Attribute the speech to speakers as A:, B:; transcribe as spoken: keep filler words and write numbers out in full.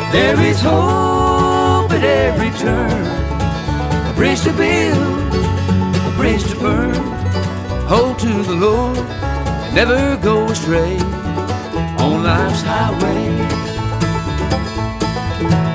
A: There is hope at every turn, a bridge to build, a bridge to burn. Hold to the Lord and never go astray on life's highway.